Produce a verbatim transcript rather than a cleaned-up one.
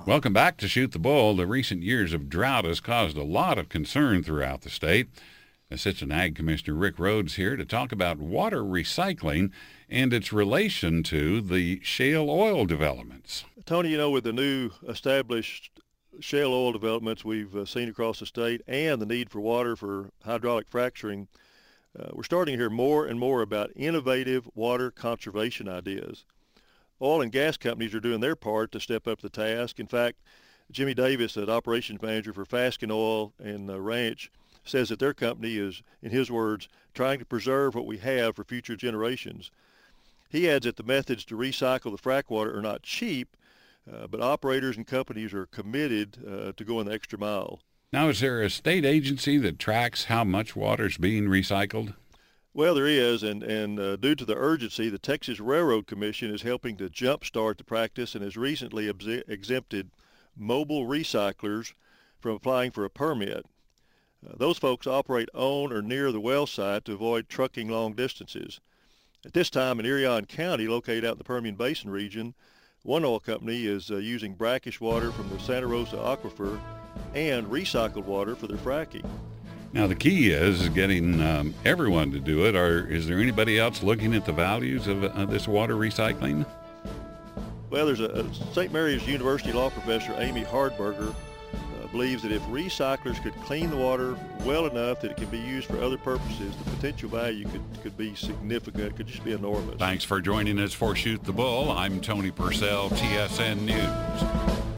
Welcome back to Shoot the Bull. The recent years of drought has caused a lot of concern throughout the state. Assistant Ag Commissioner Rick Rhodes here to talk about water recycling and its relation to the shale oil developments. Tony, you know, with the new established shale oil developments we've uh, seen across the state and the need for water for hydraulic fracturing, uh, we're starting to hear more and more about innovative water conservation ideas. Oil and gas companies are doing their part to step up the task. In fact, Jimmy Davis, an operations manager for Fasken Oil and uh, Ranch, says that their company is, in his words, trying to preserve what we have for future generations. He adds that the methods to recycle the frack water are not cheap, uh, but operators and companies are committed uh, to going the extra mile. Now, is there a state agency that tracks how much water is being recycled? Well, there is, and, and uh, due to the urgency, the Texas Railroad Commission is helping to jumpstart the practice and has recently ex- exempted mobile recyclers from applying for a permit. Uh, those folks operate on or near the well site to avoid trucking long distances. At this time in Irion County, located out in the Permian Basin region, one oil company is uh, using brackish water from the Santa Rosa aquifer and recycled water for their fracking. Now, the key is getting um, everyone to do it. Or is there anybody else looking at the values of uh, this water recycling? Well, there's a, a Saint Mary's University law professor, Amy Hardberger, uh, believes that if recyclers could clean the water well enough that it can be used for other purposes, the potential value could, could be significant, could just be enormous. Thanks for joining us for Shoot the Bull. I'm Tony Purcell, T S N News.